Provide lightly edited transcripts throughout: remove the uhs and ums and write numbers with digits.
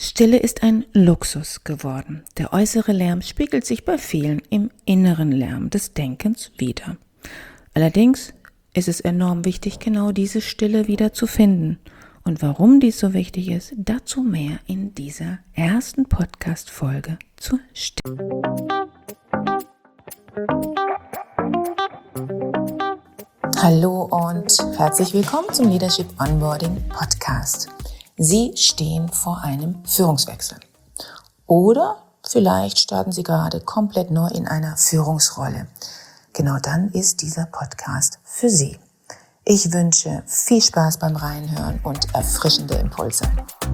Stille ist ein Luxus geworden. Der äußere Lärm spiegelt sich bei vielen im inneren Lärm des Denkens wider. Allerdings ist es enorm wichtig, genau diese Stille wieder zu finden. Und warum dies so wichtig ist, dazu mehr in dieser ersten Podcast-Folge zur Stille. Hallo und herzlich willkommen zum Leadership Onboarding Podcast. Sie stehen vor einem Führungswechsel. Oder vielleicht starten Sie gerade komplett neu in einer Führungsrolle. Genau dann ist dieser Podcast für Sie. Ich wünsche viel Spaß beim Reinhören und erfrischende Impulse.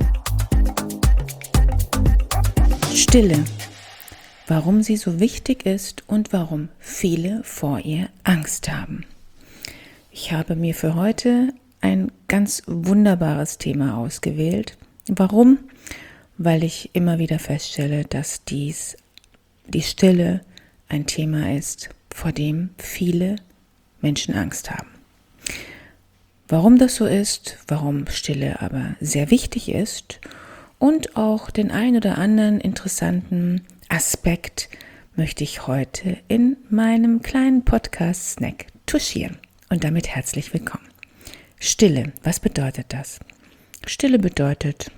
Stille. Warum sie so wichtig ist und warum viele vor ihr Angst haben. Ich habe mir für heute ein ganz wunderbares Thema ausgewählt. Warum? Weil ich immer wieder feststelle, dass die Stille ein Thema ist, vor dem viele Menschen Angst haben. Warum das so ist, warum Stille aber sehr wichtig ist und auch den ein oder anderen interessanten Aspekt möchte ich heute in meinem kleinen Podcast-Snack touchieren. Und damit herzlich willkommen. Stille, was bedeutet das? Stille bedeutet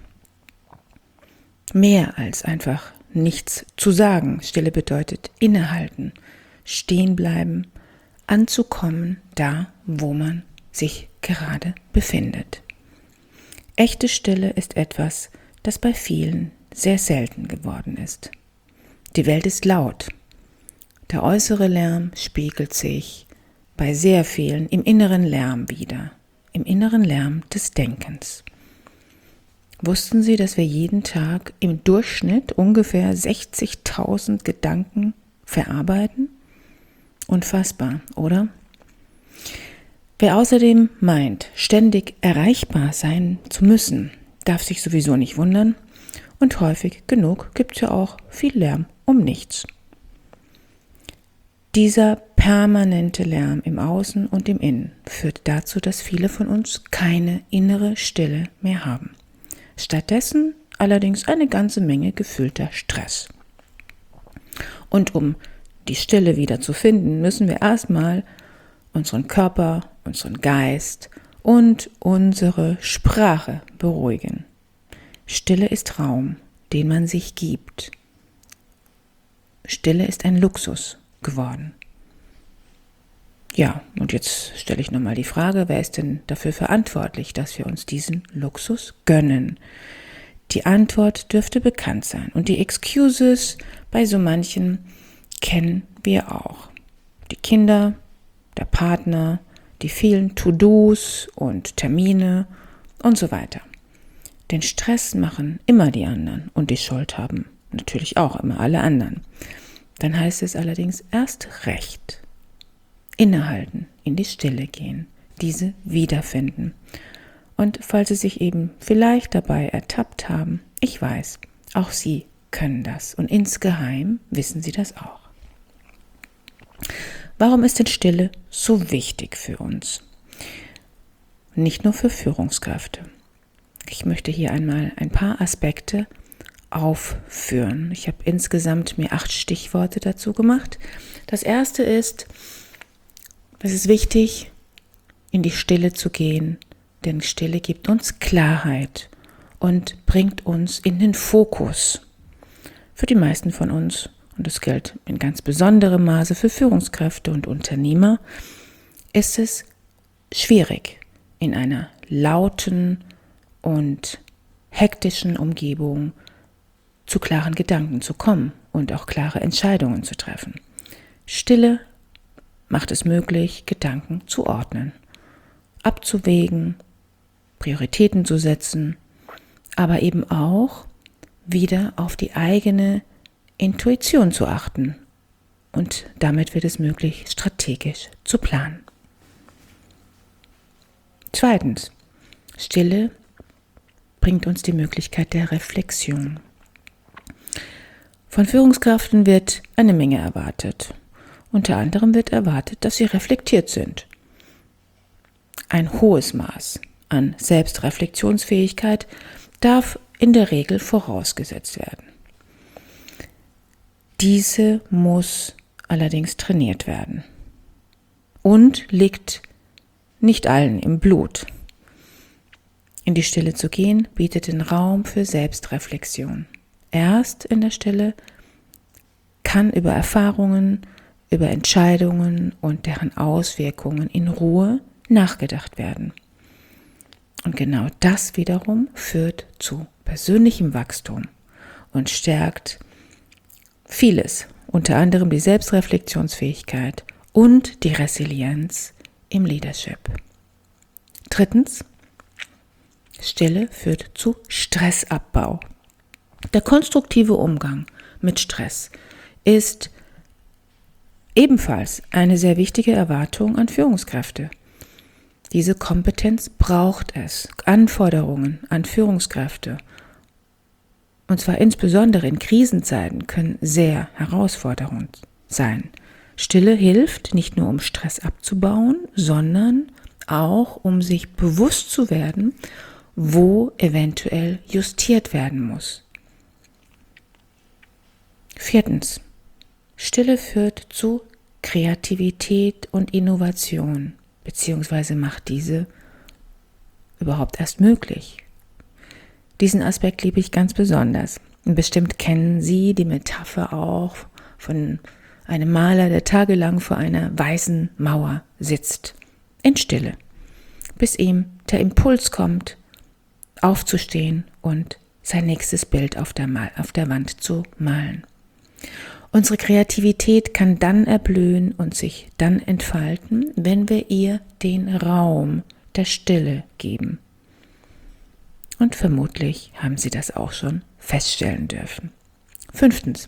mehr als einfach nichts zu sagen. Stille bedeutet innehalten, stehen bleiben, anzukommen, da, wo man sich gerade befindet. Echte Stille ist etwas, das bei vielen sehr selten geworden ist. Die Welt ist laut. Der äußere Lärm spiegelt sich bei sehr vielen im inneren Lärm wider. Im inneren Lärm des Denkens. Wussten Sie, dass wir jeden Tag im Durchschnitt ungefähr 60.000 Gedanken verarbeiten? Unfassbar, oder? Wer außerdem meint, ständig erreichbar sein zu müssen, darf sich sowieso nicht wundern und häufig genug gibt es ja auch viel Lärm um nichts. Dieser permanente Lärm im Außen und im Innen führt dazu, dass viele von uns keine innere Stille mehr haben. Stattdessen allerdings eine ganze Menge gefühlter Stress. Und um die Stille wieder zu finden, müssen wir erstmal unseren Körper, unseren Geist und unsere Sprache beruhigen. Stille ist Raum, den man sich gibt. Stille ist ein Luxus geworden. Ja, und jetzt stelle ich nochmal die Frage, wer ist denn dafür verantwortlich, dass wir uns diesen Luxus gönnen? Die Antwort dürfte bekannt sein und die Excuses bei so manchen kennen wir auch. Die Kinder, der Partner, die vielen To-Dos und Termine und so weiter. Den Stress machen immer die anderen und die Schuld haben natürlich auch immer alle anderen. Dann heißt es allerdings erst recht. Innehalten, in die Stille gehen, diese wiederfinden. Und falls Sie sich eben vielleicht dabei ertappt haben, ich weiß, auch Sie können das und insgeheim wissen Sie das auch. Warum ist denn Stille so wichtig für uns? Nicht nur für Führungskräfte. Ich möchte hier einmal ein paar Aspekte aufführen. Ich habe insgesamt mir 8 Stichworte dazu gemacht. Das erste ist, es ist wichtig, in die Stille zu gehen, denn Stille gibt uns Klarheit und bringt uns in den Fokus. Für die meisten von uns, und das gilt in ganz besonderem Maße für Führungskräfte und Unternehmer, ist es schwierig, in einer lauten und hektischen Umgebung zu klaren Gedanken zu kommen und auch klare Entscheidungen zu treffen. Stille macht es möglich, Gedanken zu ordnen, abzuwägen, Prioritäten zu setzen, aber eben auch wieder auf die eigene Intuition zu achten. Und damit wird es möglich, strategisch zu planen. Zweitens, Stille bringt uns die Möglichkeit der Reflexion. Von Führungskräften wird eine Menge erwartet. Unter anderem wird erwartet, dass sie reflektiert sind. Ein hohes Maß an Selbstreflexionsfähigkeit darf in der Regel vorausgesetzt werden. Diese muss allerdings trainiert werden und liegt nicht allen im Blut. In die Stille zu gehen, bietet den Raum für Selbstreflexion. Erst in der Stille kann über Erfahrungen, über Entscheidungen und deren Auswirkungen in Ruhe nachgedacht werden. Und genau das wiederum führt zu persönlichem Wachstum und stärkt vieles, unter anderem die Selbstreflexionsfähigkeit und die Resilienz im Leadership. Drittens, Stille führt zu Stressabbau. Der konstruktive Umgang mit Stress ist ebenfalls eine sehr wichtige Erwartung an Führungskräfte. Diese Kompetenz braucht es. Anforderungen an Führungskräfte, und zwar insbesondere in Krisenzeiten, können sehr herausfordernd sein. Stille hilft nicht nur, um Stress abzubauen, sondern auch, um sich bewusst zu werden, wo eventuell justiert werden muss. Viertens. Stille führt zu Kreativität und Innovation, beziehungsweise macht diese überhaupt erst möglich. Diesen Aspekt liebe ich ganz besonders. Und bestimmt kennen Sie die Metapher auch von einem Maler, der tagelang vor einer weißen Mauer sitzt, in Stille, bis ihm der Impuls kommt, aufzustehen und sein nächstes Bild auf der Wand zu malen. Unsere Kreativität kann dann erblühen und sich dann entfalten, wenn wir ihr den Raum der Stille geben. Und vermutlich haben Sie das auch schon feststellen dürfen. Fünftens.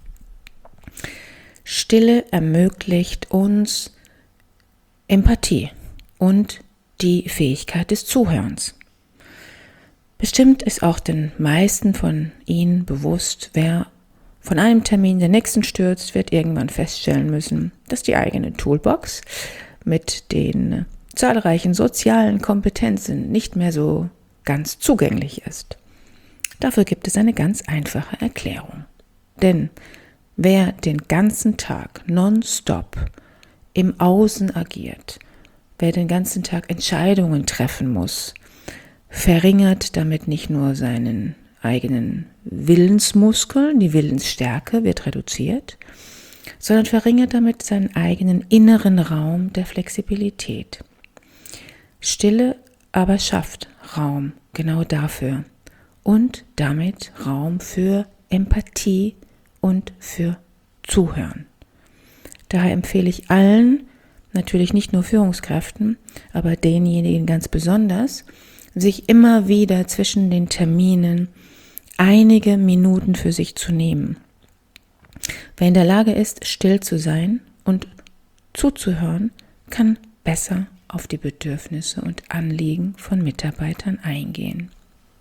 Stille ermöglicht uns Empathie und die Fähigkeit des Zuhörens. Bestimmt ist auch den meisten von Ihnen bewusst, wer von einem Termin den nächsten stürzt, wird irgendwann feststellen müssen, dass die eigene Toolbox mit den zahlreichen sozialen Kompetenzen nicht mehr so ganz zugänglich ist. Dafür gibt es eine ganz einfache Erklärung. Denn wer den ganzen Tag nonstop im Außen agiert, wer den ganzen Tag Entscheidungen treffen muss, verringert damit nicht nur seinen eigenen Willensmuskeln, die Willensstärke wird reduziert, sondern verringert damit seinen eigenen inneren Raum der Flexibilität. Stille aber schafft Raum genau dafür und damit Raum für Empathie und für Zuhören. Daher empfehle ich allen, natürlich nicht nur Führungskräften, aber denjenigen ganz besonders, sich immer wieder zwischen den Terminen einige Minuten für sich zu nehmen. Wer in der Lage ist, still zu sein und zuzuhören, kann besser auf die Bedürfnisse und Anliegen von Mitarbeitern eingehen.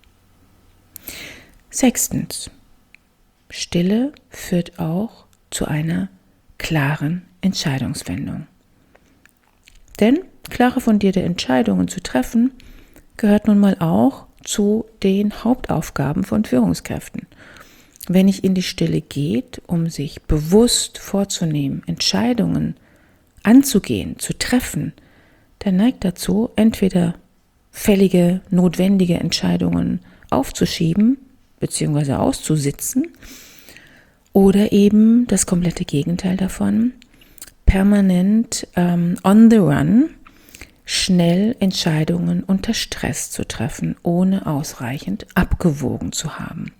Sechstens. Stille führt auch zu einer klaren Entscheidungsfindung. Denn klare, fundierte Entscheidungen zu treffen, gehört nun mal auch zu den Hauptaufgaben von Führungskräften. Wenn es in die Stille geht, um sich bewusst vorzunehmen, Entscheidungen anzugehen, zu treffen, dann neigt dazu, entweder fällige, notwendige Entscheidungen aufzuschieben bzw. auszusitzen oder eben das komplette Gegenteil davon, permanent on the run, schnell Entscheidungen unter Stress zu treffen, ohne ausreichend abgewogen zu haben.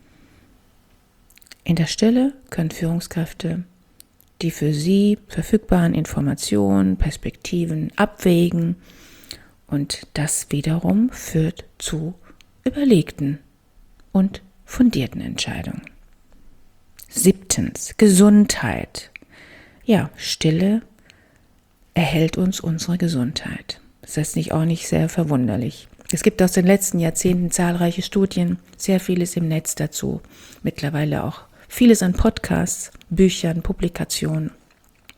In der Stille können Führungskräfte die für sie verfügbaren Informationen, Perspektiven abwägen und das wiederum führt zu überlegten und fundierten Entscheidungen. 7. Gesundheit. Ja, Stille erhält uns unsere Gesundheit. Das ist auch nicht sehr verwunderlich. Es gibt aus den letzten Jahrzehnten zahlreiche Studien, sehr vieles im Netz dazu, mittlerweile auch vieles an Podcasts, Büchern, Publikationen,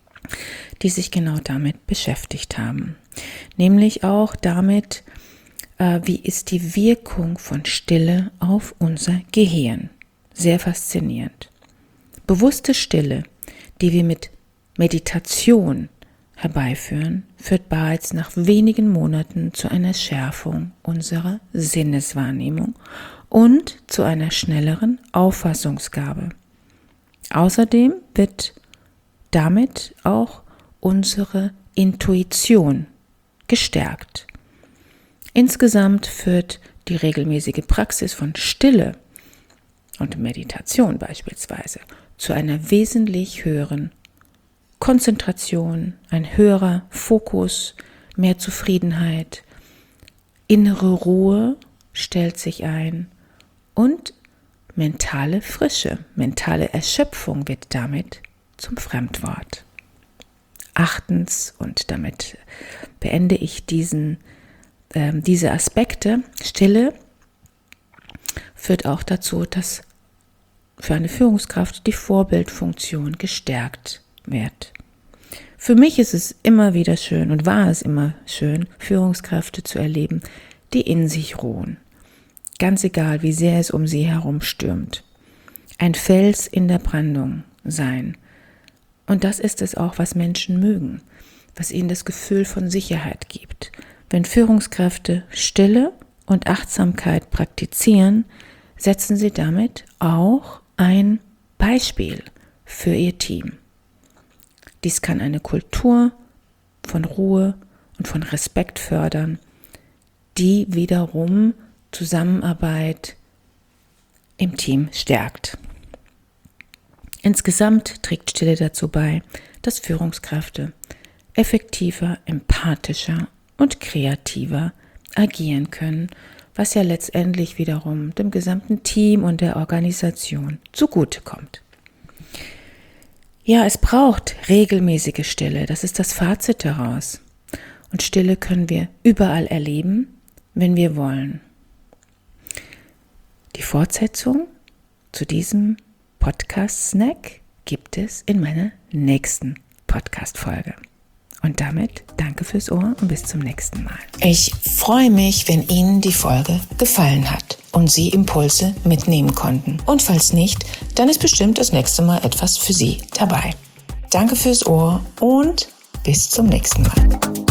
die sich genau damit beschäftigt haben. Nämlich auch damit, wie ist die Wirkung von Stille auf unser Gehirn. Sehr faszinierend. Bewusste Stille, die wir mit Meditation herbeiführen, führt bereits nach wenigen Monaten zu einer Schärfung unserer Sinneswahrnehmung und zu einer schnelleren Auffassungsgabe. Außerdem wird damit auch unsere Intuition gestärkt. Insgesamt führt die regelmäßige Praxis von Stille und Meditation beispielsweise zu einer wesentlich höheren Konzentration, ein höherer Fokus, mehr Zufriedenheit, innere Ruhe stellt sich ein und mentale Frische, mentale Erschöpfung wird damit zum Fremdwort. Achtens, und damit beende ich diese Aspekte, Stille führt auch dazu, dass für eine Führungskraft die Vorbildfunktion gestärkt wird. Für mich ist es immer wieder schön und war es immer schön, Führungskräfte zu erleben, die in sich ruhen. Ganz egal, wie sehr es um sie herum stürmt. Ein Fels in der Brandung sein. Und das ist es auch, was Menschen mögen, was ihnen das Gefühl von Sicherheit gibt. Wenn Führungskräfte Stille und Achtsamkeit praktizieren, setzen sie damit auch ein Beispiel für ihr Team. Dies kann eine Kultur von Ruhe und von Respekt fördern, die wiederum Zusammenarbeit im Team stärkt. Insgesamt trägt Stille dazu bei, dass Führungskräfte effektiver, empathischer und kreativer agieren können, was ja letztendlich wiederum dem gesamten Team und der Organisation zugutekommt. Ja, es braucht regelmäßige Stille, das ist das Fazit daraus. Und Stille können wir überall erleben, wenn wir wollen. Die Fortsetzung zu diesem Podcast-Snack gibt es in meiner nächsten Podcast-Folge. Und damit danke fürs Ohr und bis zum nächsten Mal. Ich freue mich, wenn Ihnen die Folge gefallen hat und Sie Impulse mitnehmen konnten. Und falls nicht, dann ist bestimmt das nächste Mal etwas für Sie dabei. Danke fürs Ohr und bis zum nächsten Mal.